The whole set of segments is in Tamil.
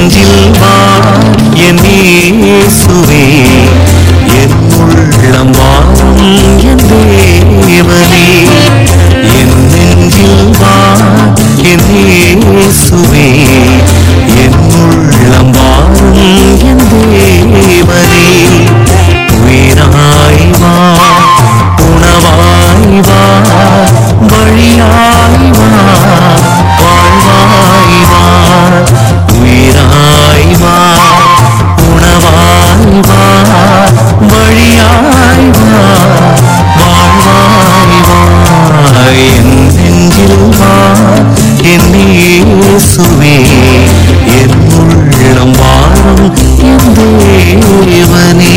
நெஞ்சில் வா என் இயேசுவே, என் உள்ளம் வாழும் என் தேவனே. என் நெஞ்சில் வா என் இயேசுவே, என் உள்ளம் வாழும் என் தேவனே. உயிராய் வா, உணவாய் வா, வழியாய் வா, வாழ்வாய் வா. உயிராய் வா, உணவாய் வா, வழியாய் வா, வாழ்வாய் வா. என் நெஞ்சில் வா என் இயேசுவே, என் உள்ளம் வாழும் என் தேவனே.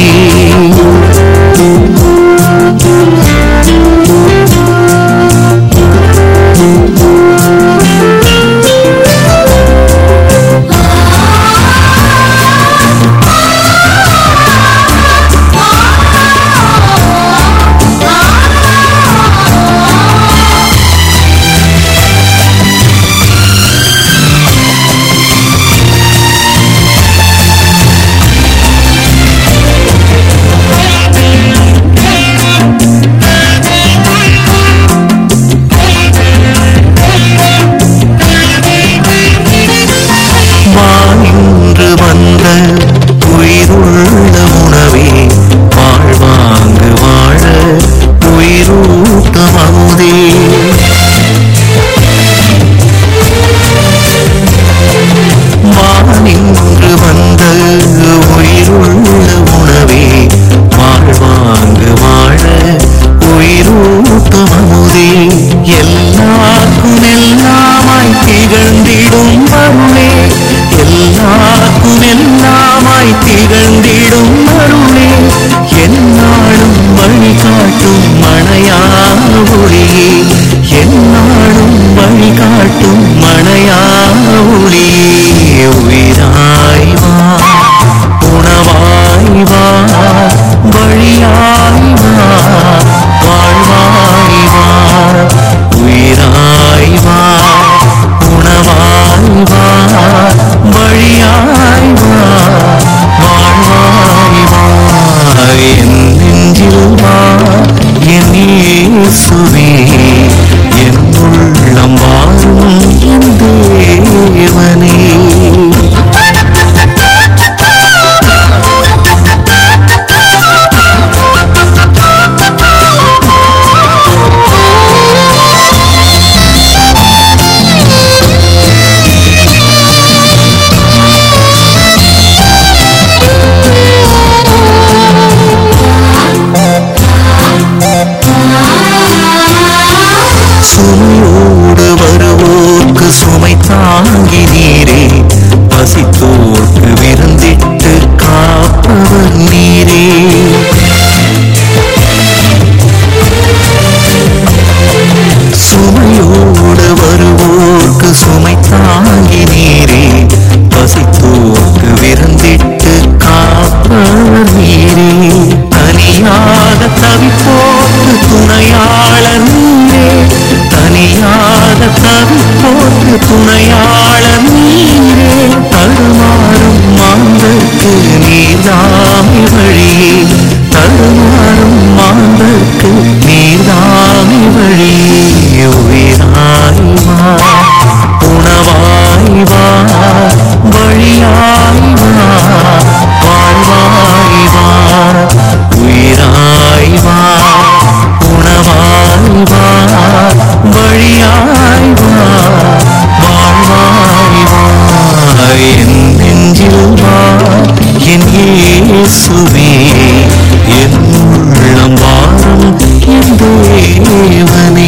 வந்த உயிருள்ள உணவே, வாழ்வாங்கு வாழ உயிரூட்டும் அமுதே. வானின்று வந்த உயிருள்ள உணவே, வாழ்வாங்கு வாழ உயிரூட்டும் அமுதே. எல்லாருக்கும் எல்லாமாய் திகழ்ந்திடும் அருளே, எல்லாருக்கும் எல்லாமாய் திகழ்ந்திடும் அருளே. என்னாலும் வழிகாட்டும் மழையா ஒளியே, என்னாலும் வழிகாட்டும் மழையா ஒளியே. உயிராய் வா, உணவாய் வா, வழியாய் வா, வாழ்வாய் வா. உயிராய் வா, உணவாய் வா, வழியாய் வா, வாழ்வாய் வா. என் நெஞ்சில் வா என் இயேசுவே, என் உள்ளம் வாழும் என் தேவனே. சுமையோடு வருவோர்க்கு சுமை தாங்கி நீரே, பசித்தோர்க்கு விருந்திட்டு காப்பவர் நீரே. சுமையோடு வருவோர்க்கு சுமை தாங்கி நீரே, பசித்தோர்க்கு விருந்திட்டு காப்பவர் நீரே. தனியாக தவிப்போர்க்கு துணையாளர் நீரே, தனியாக தவிப்போர்க்கு துணையாளர் நீரே. தடுமாறும் மாந்தர்க்கு நீர்தாமி வழியே, தடுமாறும் மாந்தர்க்கு நீர்தாமி வழியே. உயிராய் வா, உணவாய் வா, வழியாய் வா, வாழ்வாய் வா. உயிராய் வா, உணவாய் வா, வழியாய் வா, வாழ்வாய் வா. என் நெஞ்சில் வா என் இயேசுவே, என் உள்ளம் வாழும் என் தேவனே.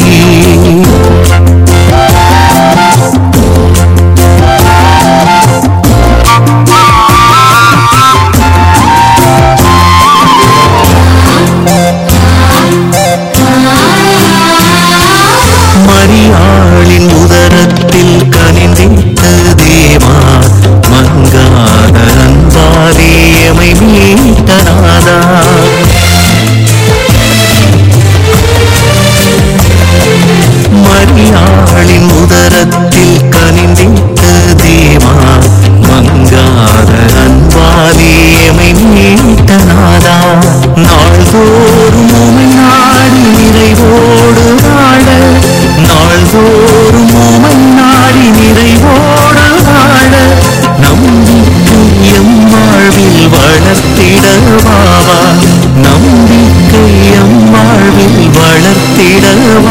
மரியாளின் உதரத்தில் கனிந்திட்ட தேவா, மங்காத அன்பாலே எமை மீட்ட நாதா நாள்தோறும் உமை நாடி நிறைவோடு வாழ நாள்தோறும் உமை நாடி நிறைவோடு வாழ நம்பிக்கை எம் வாழ்வில் வளர்த்திடவாவா நம்பிக்கை எம் வாழ்வில் வளர்த்திடவாவா